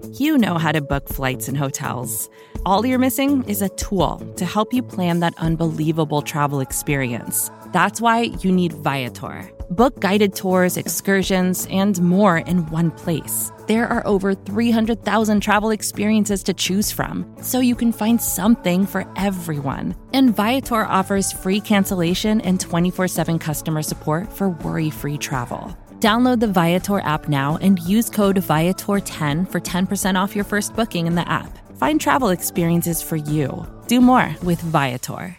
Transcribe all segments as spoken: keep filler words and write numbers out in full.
You know how to book flights and hotels. All you're missing is a tool to help you plan that unbelievable travel experience. That's why you need Viator. Book guided tours, excursions, and more in one place. There are over three hundred thousand travel experiences to choose from, so you can find something for everyone. And Viator offers free cancellation and twenty-four seven customer support for worry-free travel. Download the Viator app now and use code Viator ten for ten percent off your first booking in the app. Find travel experiences for you. Do more with Viator.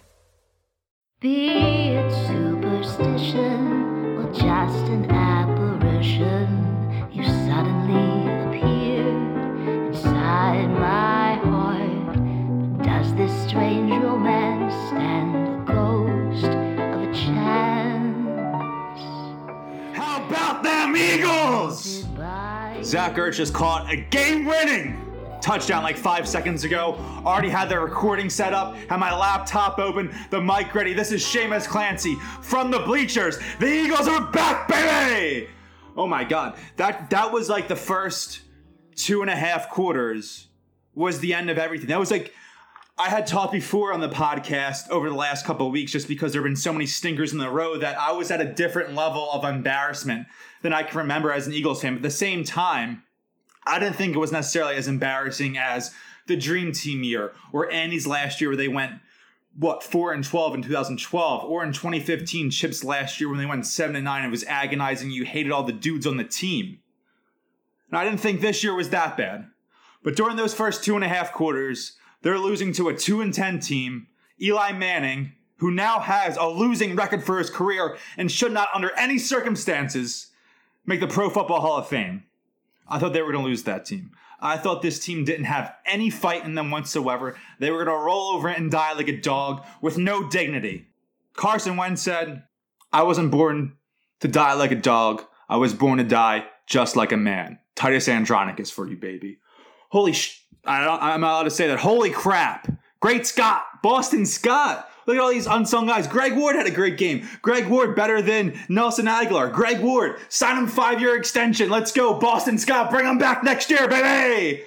Be it superstition or just an apparition, you suddenly appear inside my heart. But does this strange romance stand the ghost of a chance? How about them Eagles? Zach Ertz just caught a game-winning touchdown like five seconds ago. Already had the recording set up, had my laptop open, the mic ready. This is Seamus Clancy from the bleachers. The Eagles are back, baby! Oh my God, that that was like the first two and a half quarters was the end of everything. That was like, I had talked before on the podcast over the last couple of weeks, just because there have been so many stinkers in the row, that I was at a different level of embarrassment than I can remember as an Eagles fan. But at the same time, I didn't think it was necessarily as embarrassing as the Dream Team year or Andy's last year where they went, what, four and twelve in two thousand twelve, or in twenty fifteen Chip's last year when they went seven and nine. It was agonizing. You hated all the dudes on the team. And I didn't think this year was that bad. But during those first two and a half quarters, they're losing to a two and ten team, Eli Manning, who now has a losing record for his career and should not, under any circumstances, make the Pro Football Hall of Fame. I thought they were going to lose that team. I thought this team didn't have any fight in them whatsoever. They were going to roll over and die like a dog with no dignity. Carson Wentz said, I wasn't born to die like a dog. I was born to die just like a man. Titus Andronicus for you, baby. Holy sh... I don't, I'm not allowed to say that. Holy crap. Great Scott. Boston Scott. Look at all these unsung guys. Greg Ward had a great game. Greg Ward better than Nelson Aguilar. Greg Ward, sign him five-year extension. Let's go. Boston Scott, bring him back next year, baby.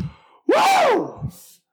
Woo!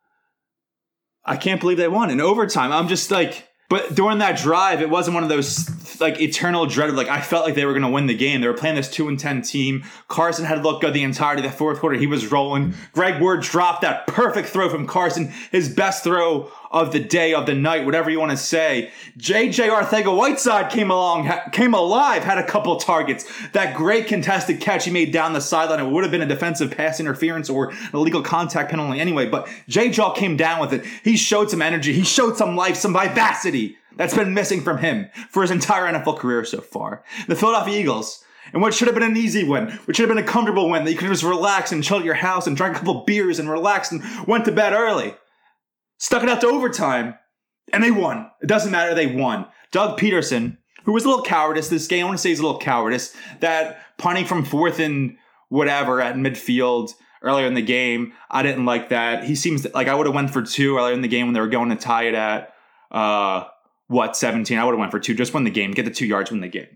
I can't believe they won in overtime. I'm just like, but during that drive, it wasn't one of those like eternal dread of like, I felt like they were going to win the game. They were playing this two and ten team. Carson had looked good the entirety of the fourth quarter. He was rolling. Greg Ward dropped that perfect throw from Carson, his best throw of the day, of the night, whatever you want to say. J J Arcega-Whiteside came along, ha- came alive, had a couple of targets. That great contested catch he made down the sideline, it would have been a defensive pass interference or an illegal contact penalty anyway, but J J came down with it. He showed some energy. He showed some life, some vivacity that's been missing from him for his entire N F L career so far. The Philadelphia Eagles, and what should have been an easy win, which should have been a comfortable win, that you could just relax and chill at your house and drink a couple beers and relax and went to bed early. Stuck it out to overtime, and they won. It doesn't matter, they won. Doug Peterson, who was a little cowardice this game, I want to say he's a little cowardice, that punting from fourth and whatever at midfield earlier in the game, I didn't like that. He seems like I would have went for two earlier in the game when they were going to tie it at, uh, what, seventeen? I would have went for two. Just win the game. Get the two yards, win the game.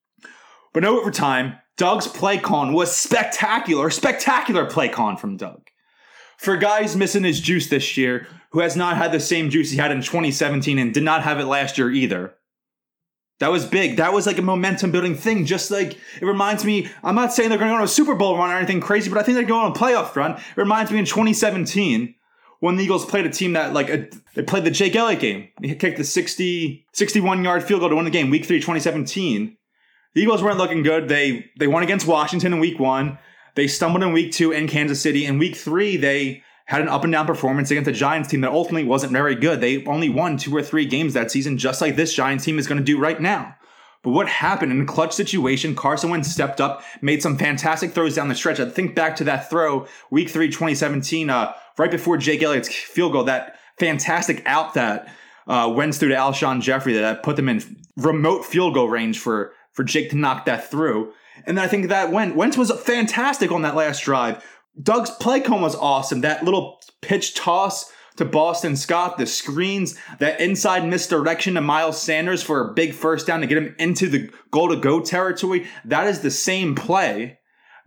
But no overtime. Doug's play con was spectacular. Spectacular play con from Doug. For guys missing his juice this year, who has not had the same juice he had in twenty seventeen and did not have it last year either. That was big. That was like a momentum building thing. Just like, it reminds me, I'm not saying they're going to go on a Super Bowl run or anything crazy, but I think they're going on a playoff run. It reminds me in twenty seventeen when the Eagles played a team that, like, a, they played the Jake Elliott game. He kicked the sixty, sixty-one yard field goal to win the game, week three, twenty seventeen. The Eagles weren't looking good. They, they won against Washington in week one. They stumbled in week two in Kansas City. In week three, they had an up-and-down performance against a Giants team that ultimately wasn't very good. They only won two or three games that season, just like this Giants team is going to do right now. But what happened in a clutch situation, Carson Wentz stepped up, made some fantastic throws down the stretch. I think back to that throw, week three, twenty seventeen, uh, right before Jake Elliott's field goal, that fantastic out that uh, Wentz threw to Alshon Jeffrey that put them in remote field goal range for, for Jake to knock that through. And then I think that went, Wentz was fantastic on that last drive. Doug's play call was awesome. That little pitch toss to Boston Scott, the screens, that inside misdirection to Miles Sanders for a big first down to get him into the goal-to-go territory. That is the same play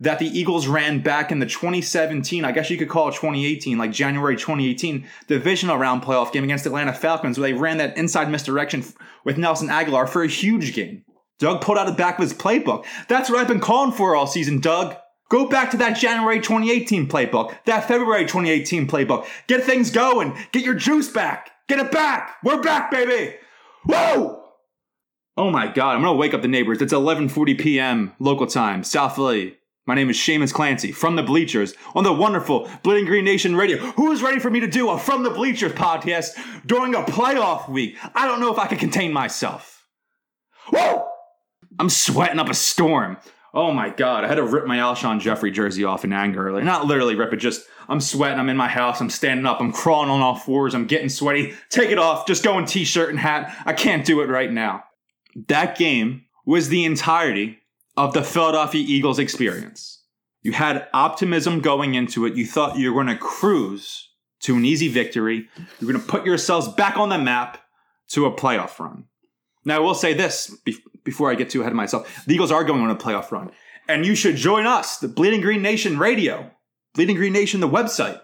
that the Eagles ran back in the twenty seventeen, I guess you could call it twenty eighteen, like January twenty eighteen, divisional round playoff game against the Atlanta Falcons, where they ran that inside misdirection with Nelson Aguilar for a huge game. Doug pulled out the back of his playbook. That's what I've been calling for all season, Doug. Go back to that January twenty eighteen playbook, that February twenty eighteen playbook. Get things going. Get your juice back. Get it back. We're back, baby. Woo! Oh my God, I'm going to wake up the neighbors. It's eleven forty p.m. local time, South Philly. My name is Seamus Clancy from the Bleachers on the wonderful Bleeding Green Nation Radio. Who is ready for me to do a From the Bleachers podcast during a playoff week? I don't know if I can contain myself. Woo! I'm sweating up a storm. Oh my God, I had to rip my Alshon Jeffrey jersey off in anger earlier. Not literally rip it, just I'm sweating, I'm in my house, I'm standing up, I'm crawling on all fours, I'm getting sweaty. Take it off, just go in t-shirt and hat. I can't do it right now. That game was the entirety of the Philadelphia Eagles experience. You had optimism going into it. You thought you were going to cruise to an easy victory. You're going to put yourselves back on the map to a playoff run. Now, I will say this be- before I get too ahead of myself. The Eagles are going on a playoff run. And you should join us, the Bleeding Green Nation Radio, Bleeding Green Nation, the website,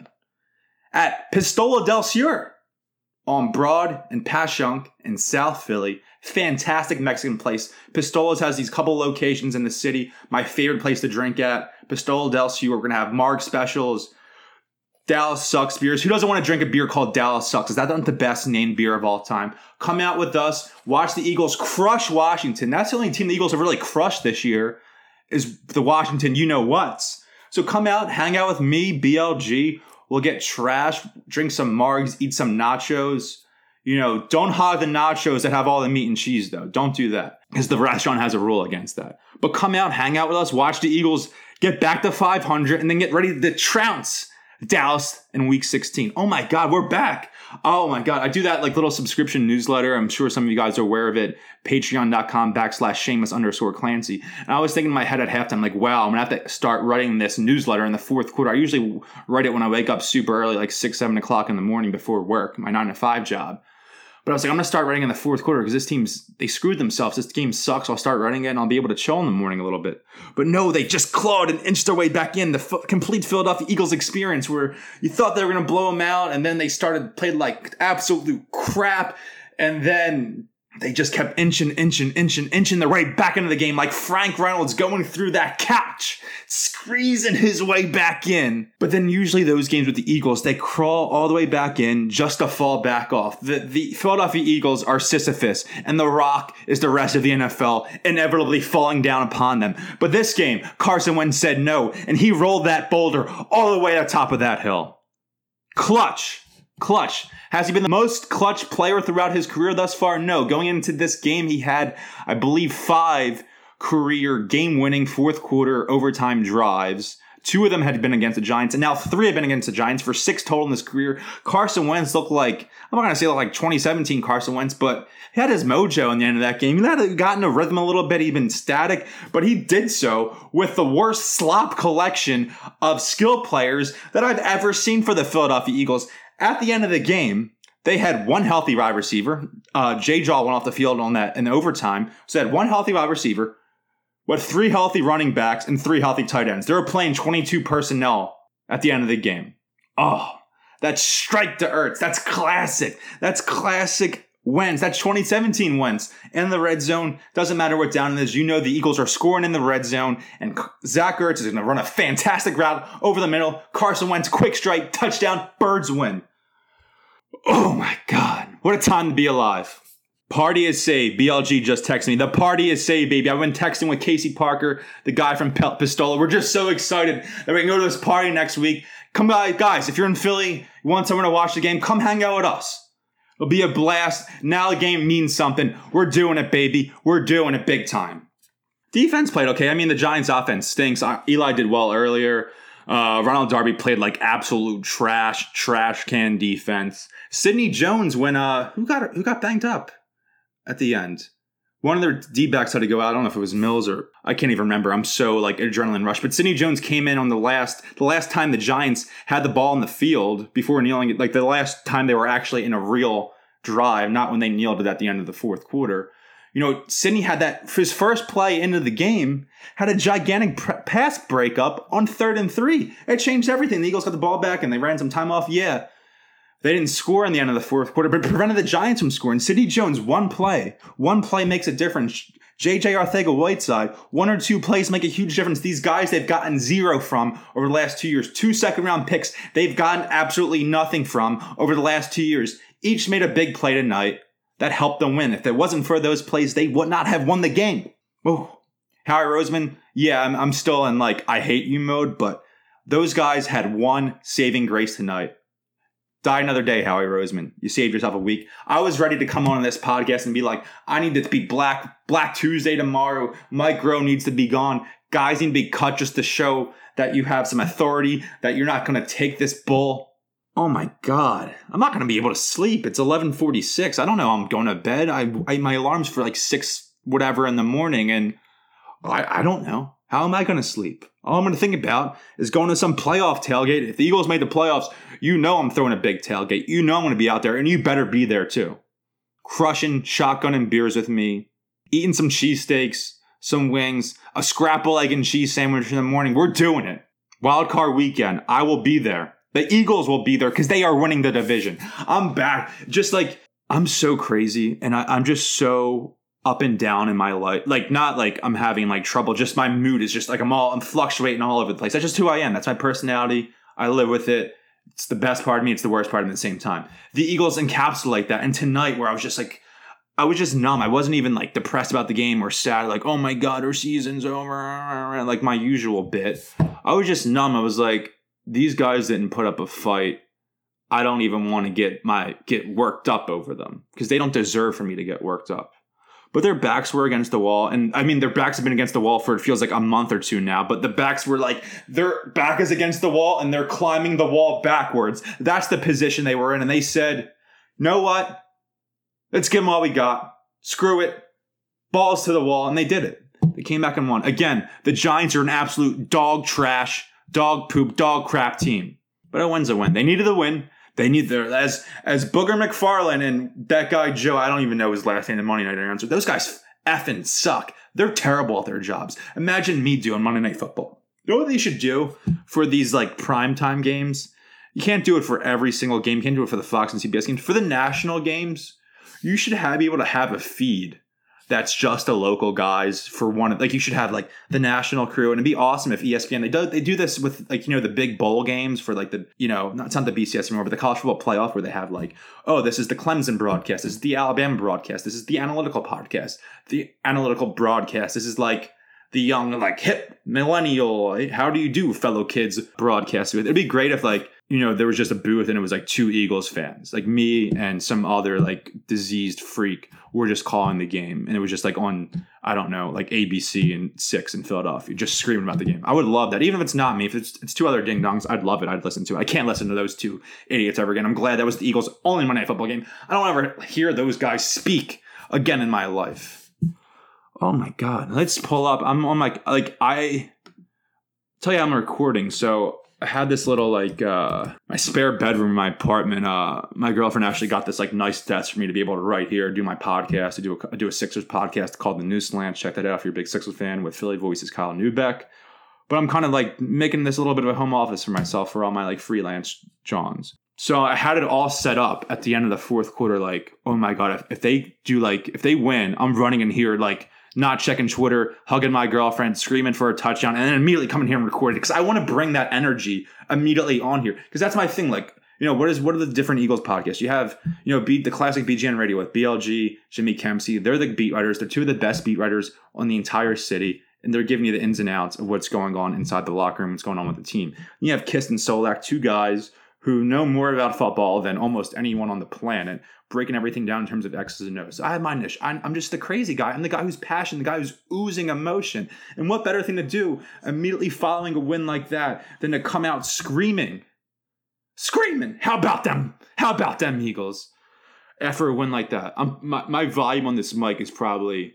at Pistola del Sur on Broad and Passyunk in South Philly. Fantastic Mexican place. Pistola's has these couple locations in the city. My favorite place to drink at, Pistola del Sur. We're going to have Marg specials, Dallas Sucks beers. Who doesn't want to drink a beer called Dallas Sucks? Is that not the best named beer of all time? Come out with us. Watch the Eagles crush Washington. That's the only team the Eagles have really crushed this year is the Washington you-know-whats. So come out, hang out with me, B L G. We'll get trash, drink some Margs, eat some nachos. You know, don't hog the nachos that have all the meat and cheese, though. Don't do that, because the restaurant has a rule against that. But come out, hang out with us, watch the Eagles get back to five hundred, and then get ready to trounce Dallas in week sixteen. Oh my God, we're back. Oh my God. I do that like little subscription newsletter. I'm sure some of you guys are aware of it. Patreon.com backslash Seamus underscore Clancy. And I was thinking in my head at halftime, like, wow, I'm going to have to start writing this newsletter in the fourth quarter. I usually write it when I wake up super early, like six, seven o'clock in the morning before work, my nine to five job. But I was like, I'm going to start writing in the fourth quarter because this team's, they screwed themselves. This game sucks. I'll start writing it and I'll be able to chill in the morning a little bit. But no, they just clawed and inched their way back in. The f- complete Philadelphia Eagles experience where you thought they were going to blow them out and then they started, played like absolute crap. And then they just kept inching, inching, inching, inching their way back into the game like Frank Reynolds going through that couch, squeezing his way back in. But then usually those games with the Eagles, they crawl all the way back in just to fall back off. The, the Philadelphia Eagles are Sisyphus, and The Rock is the rest of the N F L, inevitably falling down upon them. But this game, Carson Wentz said no, and he rolled that boulder all the way to the top of that hill. Clutch. Clutch. Has he been the most clutch player throughout his career thus far? No. Going into this game, he had, I believe, five career game-winning fourth quarter overtime drives. Two of them had been against the Giants, and now three have been against the Giants for six total in his career. Carson Wentz looked like, I'm not going to say like twenty seventeen Carson Wentz, but he had his mojo in the end of that game. He had gotten a rhythm a little bit, even static, but he did so with the worst slop collection of skill players that I've ever seen for the Philadelphia Eagles. At the end of the game, they had one healthy wide receiver. Uh, Jay Jaw went off the field on that in overtime. So they had one healthy wide receiver with three healthy running backs and three healthy tight ends. They were playing twenty-two personnel at the end of the game. Oh, that's strike to Ertz. That's classic. That's classic Wentz. That's twenty seventeen Wentz. In the red zone, doesn't matter what down it is. You know the Eagles are scoring in the red zone, and Zach Ertz is going to run a fantastic route over the middle. Carson Wentz, quick strike, touchdown, Birds win. Oh my God. What a time to be alive. Party is saved. B L G just texted me. The party is saved, baby. I've been texting with Casey Parker, the guy from Pistola. We're just so excited that we can go to this party next week. Come by, guys. If you're in Philly, you want someone to watch the game, come hang out with us. It'll be a blast. Now the game means something. We're doing it, baby. We're doing it big time. Defense played okay. I mean, the Giants' offense stinks. Eli did well earlier. Uh, Ronald Darby played like absolute trash, trash can defense. Sidney Jones, when uh, who got who got banged up at the end? One of their D-backs had to go out. I don't know if it was Mills or I can't even remember. I'm so like adrenaline rush. But Sidney Jones came in on the last the last time the Giants had the ball in the field before kneeling it. Like the last time they were actually in a real drive, not when they kneeled it at the end of the fourth quarter. You know, Sidney had that, his first play into the game, had a gigantic pr- pass breakup on third and three. It changed everything. The Eagles got the ball back and they ran some time off. Yeah, they didn't score in the end of the fourth quarter, but prevented the Giants from scoring. Sidney Jones, one play. One play makes a difference. J J Arcega-Whiteside, one or two plays make a huge difference. These guys they've gotten zero from over the last two years. Two second-round picks they've gotten absolutely nothing from over the last two years. Each made a big play tonight that helped them win. If it wasn't for those plays, they would not have won the game. Oh, Howie Roseman, yeah, I'm, I'm still in like, I hate you mode, but those guys had one saving grace tonight. Die another day, Howie Roseman. You saved yourself a week. I was ready to come on this podcast and be like, I need to be Black Black Tuesday tomorrow. Mike Rowe needs to be gone. Guys need to be cut just to show that you have some authority, that you're not going to take this bull. Oh my God. I'm not going to be able to sleep. It's eleven forty-six. I don't know. I'm going to bed. I, I my alarm's for like six whatever in the morning. And I, I don't know. How am I going to sleep? All I'm going to think about is going to some playoff tailgate. If the Eagles made the playoffs, you know I'm throwing a big tailgate. You know I'm going to be out there, and you better be there too. Crushing shotgun and beers with me. Eating some cheesesteaks, some wings, a scrapple egg and cheese sandwich in the morning. We're doing it. Wild card weekend. I will be there. The Eagles will be there because they are winning the division. I'm back. Just like, I'm so crazy, and I, I'm just so up and down in my life. Like, not like I'm having like trouble. Just my mood is just like I'm all, I'm fluctuating all over the place. That's just who I am. That's my personality. I live with it. It's the best part of me. It's the worst part of me at the same time. The Eagles encapsulate that. And tonight where I was just like, I was just numb. I wasn't even like depressed about the game or sad. Like, oh my God, our season's over. Like my usual bit. I was just numb. I was like, these guys didn't put up a fight. I don't even want to get my get worked up over them because they don't deserve for me to get worked up. But their backs were against the wall. And I mean, their backs have been against the wall for it feels like a month or two now. But the backs were like, their back is against the wall and they're climbing the wall backwards. That's the position they were in. And they said, know what? Let's give them all we got. Screw it. Balls to the wall. And they did it. They came back and won. Again, the Giants are an absolute dog trash, dog poop, dog crap team. But a win's a win. They needed the win. They need their, as as Booger McFarland and that guy Joe, I don't even know his last name, the Monday Night Announcer. Those guys effing suck. They're terrible at their jobs. Imagine me doing Monday Night Football. You know what they should do for these like primetime games? You can't do it for every single game. You can't do it for the Fox and C B S games. For the national games, you should have, be able to have a feed that's just the local guys for one. Like you should have like the national crew, and it'd be awesome if E S P N they do they do this with like you know the big bowl games for like the you know not it's not the B C S anymore, but the college football playoff where they have like oh this is the Clemson broadcast, this is the Alabama broadcast, this is the analytical podcast, the analytical broadcast, this is like the young like hip millennial how do you do fellow kids broadcast. It'd be great if like you know there was just a booth and it was like two Eagles fans like me and some other like diseased freak were just calling the game, and it was just like on I don't know like A B C and six in Philadelphia just screaming about the game. I would love that. Even if it's not me, if it's it's two other ding dongs, I'd love it. I'd listen to it. I can't listen to those two idiots ever again. I'm glad that was the Eagles' only Monday Night Football game. I don't ever hear those guys speak again in my life. Oh my God. Let's pull up. I'm on my, like, I tell you I'm recording. So I had this little, like, uh, my spare bedroom in my apartment. Uh, my girlfriend actually got this, like, nice desk for me to be able to write here, do my podcast. I do a, I do a Sixers podcast called The New Slant. Check that out if you're a big Sixers fan with Philly Voices, Kyle Newbeck. But I'm kind of, like, making this a little bit of a home office for myself for all my, like, freelance Johns. So I had it all set up at the end of the fourth quarter, like, oh my God, if, if they do, like, if they win, I'm running in here, like, not checking Twitter, hugging my girlfriend, screaming for a touchdown, and then immediately coming here and recording it. Because I want to bring that energy immediately on here. Because that's my thing. Like, you know, what is what are the different Eagles podcasts? You have, you know, beat the classic B G N Radio with B L G, Jimmy Kempsey. They're the beat writers. They're two of the best beat writers on the entire city. And they're giving you the ins and outs of what's going on inside the locker room, what's going on with the team. And you have Kist and Solak, two guys who know more about football than almost anyone on the planet, breaking everything down in terms of X's and O's. So I have my niche. I'm, I'm just the crazy guy. I'm the guy who's passionate, the guy who's oozing emotion. And what better thing to do immediately following a win like that than to come out screaming. Screaming! How about them? How about them, Eagles? After a win like that. I'm, my, my volume on this mic is probably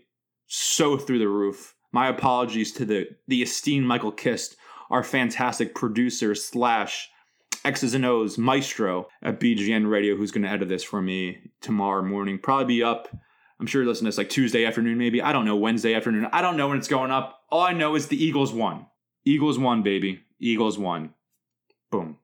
so through the roof. My apologies to the, the esteemed Michael Kist, our fantastic producer slash X's and O's maestro at B G N Radio, who's going to edit this for me tomorrow morning. Probably be up I'm sure you listen to this like Tuesday afternoon, maybe. I don't know, Wednesday afternoon. I don't know when it's going up. All I know is the Eagles won. Eagles won, baby. Eagles won. Boom.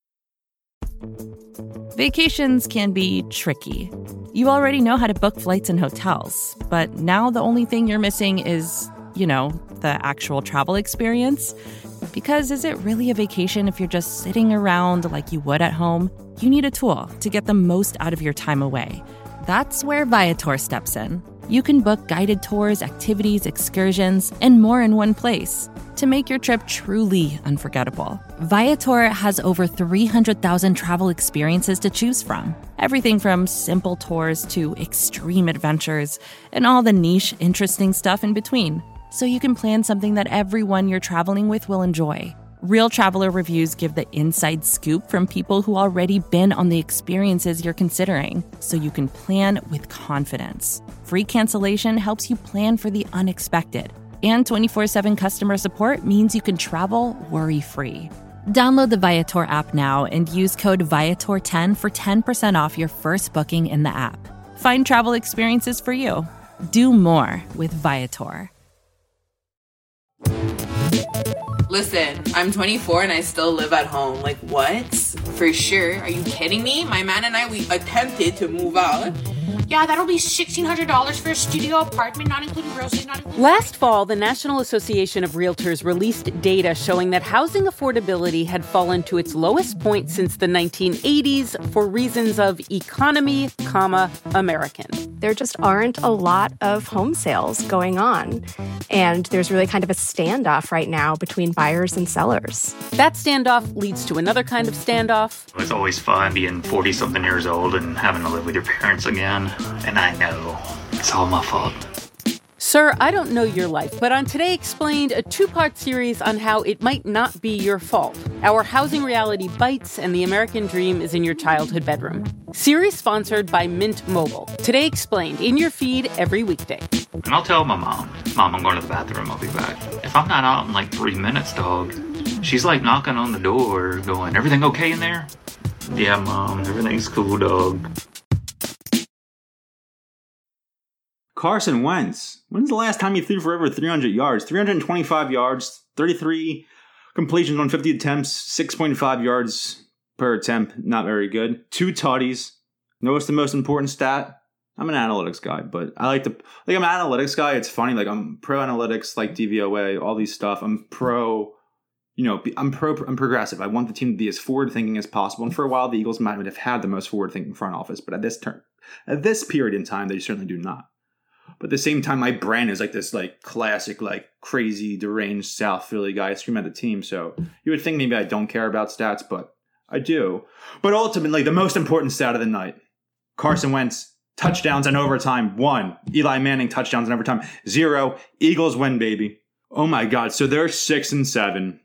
Vacations can be tricky. You already know how to book flights and hotels, but now the only thing you're missing is, you know, the actual travel experience. Because is it really a vacation if you're just sitting around like you would at home? You need a tool to get the most out of your time away. That's where Viator steps in. You can book guided tours, activities, excursions, and more in one place to make your trip truly unforgettable. Viator has over three hundred thousand travel experiences to choose from. Everything from simple tours to extreme adventures and all the niche, interesting stuff in between. So you can plan something that everyone you're traveling with will enjoy. Real traveler reviews give the inside scoop from people who already been on the experiences you're considering, so you can plan with confidence. Free cancellation helps you plan for the unexpected. And twenty-four seven customer support means you can travel worry-free. Download the Viator app now and use code Viator ten for ten percent off your first booking in the app. Find travel experiences for you. Do more with Viator. Listen, I'm twenty-four and I still live at home. Like, what? For sure. Are you kidding me? My man and I, we attempted to move out. Yeah, that'll be sixteen hundred dollars for a studio apartment, not including groceries, not including... Last fall, the National Association of Realtors released data showing that housing affordability had fallen to its lowest point since the nineteen eighties for reasons of economy, comma, American. There just aren't a lot of home sales going on. And there's really kind of a standoff right now between buyers and sellers. That standoff leads to another kind of standoff. It's always fun being forty-something years old and having to live with your parents again. And I know it's all my fault. Sir, I don't know your life, but on Today Explained, a two-part series on how it might not be your fault. Our housing reality bites and the American dream is in your childhood bedroom. Series sponsored by Mint Mobile. Today Explained, in your feed every weekday. And I'll tell my mom, Mom, I'm going to the bathroom, I'll be back. If I'm not out in like three minutes, dog, she's like knocking on the door going, everything okay in there? Yeah, Mom, everything's cool, dog. Carson Wentz. When's the last time he threw for over three hundred yards? three hundred twenty-five yards, thirty-three completions on fifty attempts, six point five yards per attempt. Not very good. Two tutties. Know what's the most important stat? I'm an analytics guy, but I like to, like I'm an analytics guy. It's funny. Like I'm pro analytics, like D V O A, all these stuff. I'm pro, you know, I'm pro, I'm progressive. I want the team to be as forward thinking as possible. And for a while, the Eagles might have had the most forward thinking front office, but at this turn, at this period in time, they certainly do not. But at the same time, my brand is like this like classic, like crazy, deranged South Philly guy. I scream at the team. So you would think maybe I don't care about stats, but I do. But ultimately, the most important stat of the night, Carson Wentz, touchdowns in overtime, one. Eli Manning, touchdowns in overtime, zero. Eagles win, baby. Oh my God. So they're six and seven.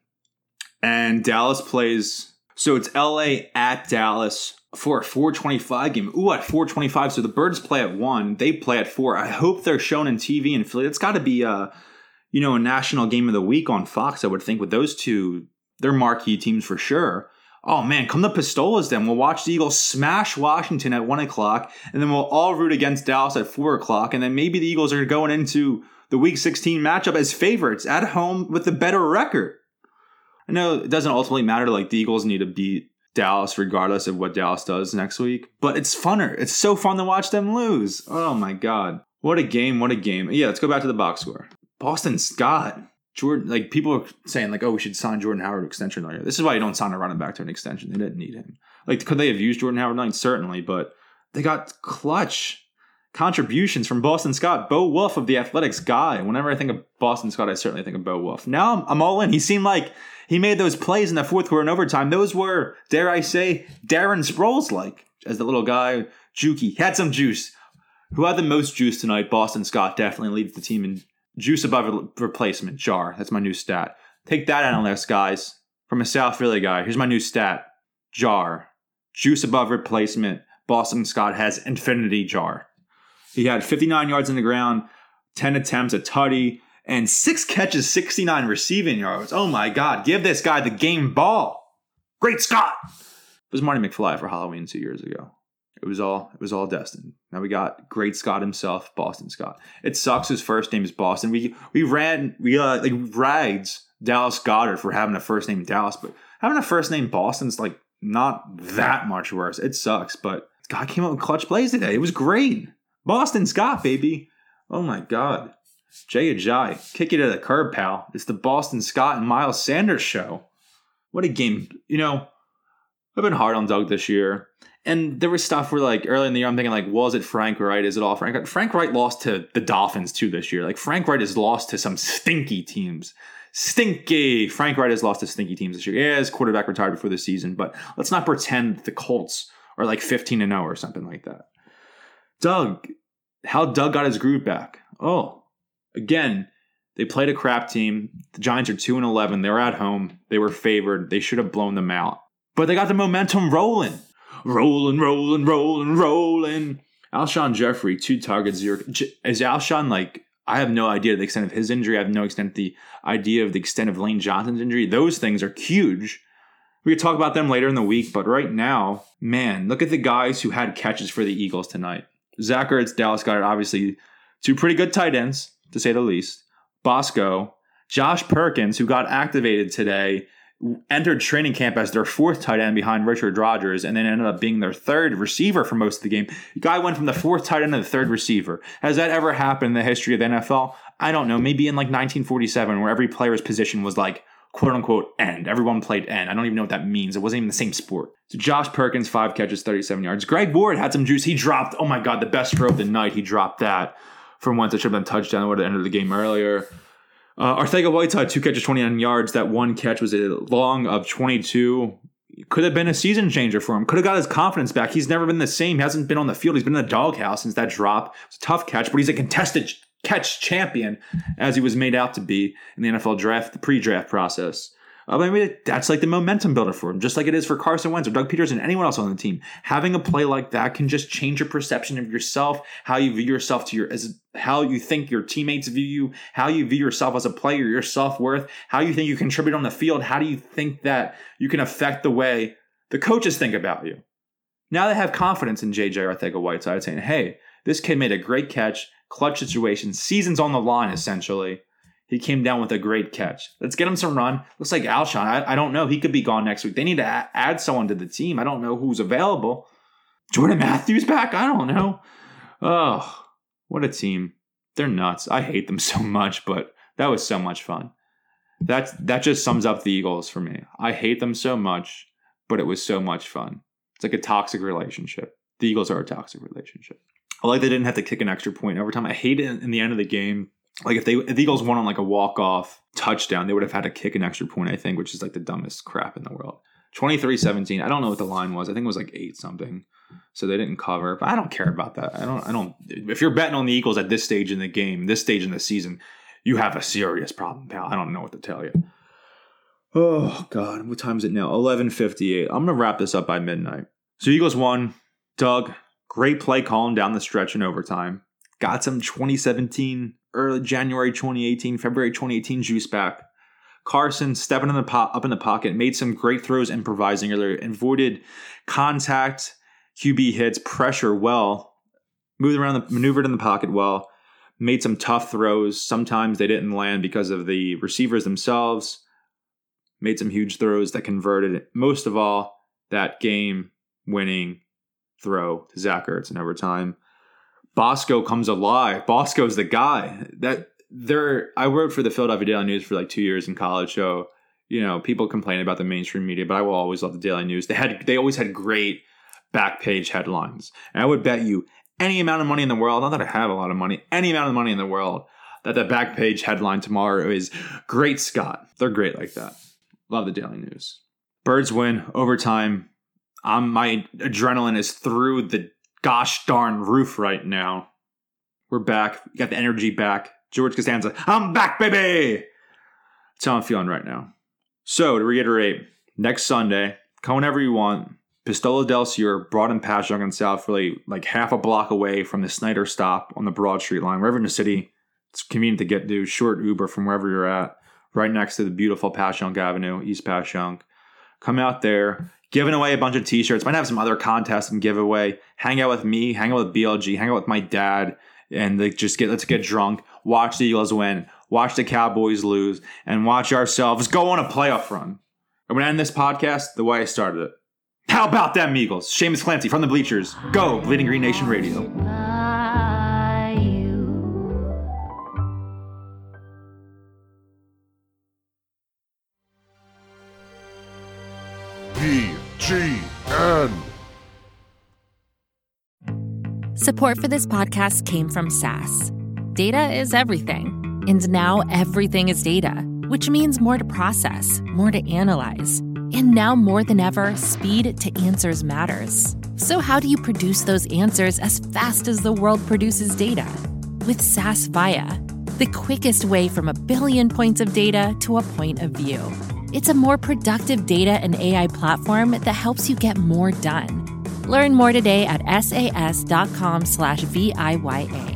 And Dallas plays, so it's L A at Dallas for a four twenty-five game. Ooh, at four twenty-five. So the Birds play at one. They play at four. I hope they're shown in T V in Philly. It's got to be a, you know, a national game of the week on Fox, I would think, with those two. They're marquee teams for sure. Oh, man, come to Pistolas then. We'll watch the Eagles smash Washington at one o'clock, and then we'll all root against Dallas at four o'clock, and then maybe the Eagles are going into the Week sixteen matchup as favorites at home with the better record. I know it doesn't ultimately matter. Like, the Eagles need to beat Dallas regardless of what Dallas does next week. But it's funner. It's so fun to watch them lose. Oh, my God. What a game. What a game. Yeah, let's go back to the box score. Boston Scott. Jordan, like, people are saying, like, oh, we should sign Jordan Howard to extension earlier. This is why you don't sign a running back to an extension. They didn't need him. Like, could they have used Jordan Howard? Nine? Certainly, but they got clutch contributions from Boston Scott. Bo Wolf of the Athletics guy. Whenever I think of Boston Scott, I certainly think of Bo Wolf. Now I'm, I'm all in. He seemed like he made those plays in the fourth quarter and overtime. Those were, dare I say, Darren Sproles-like, as the little guy, Jukey. He had some juice. Who had the most juice tonight? Boston Scott definitely leads the team in juice above replacement. Jar. That's my new stat. Take that, analysts, guys. From a South Philly guy. Here's my new stat. Jar. Juice above replacement. Boston Scott has infinity jar. He had fifty-nine yards on the ground, ten attempts, a tutty, and six catches, sixty-nine receiving yards. Oh my God. Give this guy the game ball. Great Scott. It was Marty McFly for Halloween two years ago. It was all it was all destined. Now we got great Scott himself, Boston Scott. It sucks his first name is Boston. We we ran we uh like ragged Dallas Goedert for having a first name Dallas, but having a first name Boston's like not that much worse. It sucks, but God came out with clutch plays today. It was great. Boston Scott, baby. Oh my God. Jay Ajayi, kick you to the curb, pal. It's the Boston Scott and Miles Sanders show. What a game. You know, I've been hard on Doug this year. And there was stuff where, like, early in the year, I'm thinking, like, was it Frank Wright? Is it all Frank Wright? Frank Wright lost to the Dolphins, too, this year. Like, Frank Wright has lost to some stinky teams. Stinky. Frank Wright has lost to stinky teams this year. Yeah, his quarterback retired before the season, but let's not pretend that the Colts are, like, fifteen and oh or something like that. Doug, how Doug got his groove back. Oh, again, they played a crap team. The Giants are two and eleven. They were at home. They were favored. They should have blown them out. But they got the momentum rolling. Rolling, rolling, rolling, rolling. Alshon Jeffrey, two targets, zero. Is Alshon, like, I have no idea the extent of his injury. I have no extent the idea of the extent of Lane Johnson's injury. Those things are huge. We could talk about them later in the week, but right now, man, look at the guys who had catches for the Eagles tonight. Zach Ertz, Dallas Goedert, obviously two pretty good tight ends, to say the least. Bosco, Josh Perkins, who got activated today, entered training camp as their fourth tight end behind Richard Rodgers and then ended up being their third receiver for most of the game. The guy went from the fourth tight end to the third receiver. Has that ever happened in the history of the N F L? I don't know. Maybe in like nineteen forty-seven where every player's position was like quote unquote end. Everyone played end. I don't even know what that means. It wasn't even the same sport. So Josh Perkins, five catches, thirty-seven yards. Greg Ward had some juice. He dropped, oh my God, the best throw of the night. He dropped that from once it should have been a touchdown. It would have ended the game earlier. Uh, Arcega-Whiteside, two catches, twenty-nine yards. That one catch was a long of twenty-two. Could have been a season changer for him. Could have got his confidence back. He's never been the same. He hasn't been on the field. He's been in the doghouse since that drop. It's a tough catch, but he's a contested catch champion, as he was made out to be in the N F L draft, the pre-draft process. Uh, I mean, that's like the momentum builder for him, just like it is for Carson Wentz or Doug Peterson, anyone else on the team. Having a play like that can just change your perception of yourself, how you view yourself to your, as how you think your teammates view you, how you view yourself as a player, your self-worth, how you think you contribute on the field. How do you think that you can affect the way the coaches think about you? Now they have confidence in J J Arcega-Whiteside, saying, hey, this kid made a great catch, clutch situation, season's on the line, essentially. He came down with a great catch. Let's get him some run. Looks like Alshon. I, I don't know. He could be gone next week. They need to a- add someone to the team. I don't know who's available. Jordan Matthews back? I don't know. Oh, what a team. They're nuts. I hate them so much, but that was so much fun. That's, that just sums up the Eagles for me. I hate them so much, but it was so much fun. It's like a toxic relationship. The Eagles are a toxic relationship. I like they didn't have to kick an extra point every time. I hate it in the end of the game. Like if they if the Eagles won on like a walk-off touchdown, they would have had to kick an extra point, I think, which is like the dumbest crap in the world. twenty-three seventeen. I don't know what the line was. I think it was like eight something. So they didn't cover. But I don't care about that. I don't I don't if you're betting on the Eagles at this stage in the game, this stage in the season, you have a serious problem, pal. I don't know what to tell you. Oh God, what time is it now? eleven fifty-eight. I'm gonna wrap this up by midnight. So Eagles won. Doug, great play calling down the stretch in overtime. Got some twenty seventeen, early January twenty eighteen, February twenty eighteen juice back. Carson stepping in the po- up in the pocket, made some great throws improvising earlier, avoided contact, Q B hits, pressure well, moved around, the, maneuvered in the pocket well, made some tough throws. Sometimes they didn't land because of the receivers themselves. Made some huge throws that converted. Most of all, that game-winning throw to Zach Ertz in overtime. Bosco comes alive. Bosco's the guy. That there. I worked for the Philadelphia Daily News for like two years in college, so you know people complain about the mainstream media, but I will always love the Daily News. They had they always had great back page headlines, and I would bet you any amount of money in the world. Not that I have a lot of money, any amount of money in the world that the back page headline tomorrow is "Great Scott." They're great like that. Love the Daily News. Birds win overtime. Um, my adrenaline is through the gosh darn roof right now. We're back. We got the energy back. George Costanza, I'm back, baby! That's how I'm feeling right now. So, to reiterate, next Sunday, come whenever you want. Pistola del Sur, Broad and Passyunk and South Philly, like half a block away from the Snyder stop on the Broad Street line. Wherever in the city, it's convenient to get to. Short Uber from wherever you're at. Right next to the beautiful Passyunk Avenue, East Passyunk. Come out there. giving away a bunch of t-shirts. Might have some other contests and giveaway. Hang out with me, hang out with B L G, hang out with my dad, and like just get let's get drunk, watch the Eagles win, watch the Cowboys lose, and watch ourselves go on a playoff run. I'm going to end this podcast the way I started it. How about them Eagles? Seamus Clancy from the bleachers. Go, Bleeding Green Nation Radio. B G N. Support for this podcast came from S A S. Data is everything, and now everything is data, which means more to process, more to analyze. And now more than ever, speed to answers matters. So how do you produce those answers as fast as the world produces data? With S A S Viya, the quickest way from a billion points of data to a point of view. It's a more productive data and A I platform that helps you get more done. Learn more today at sas.com slash V I Y A.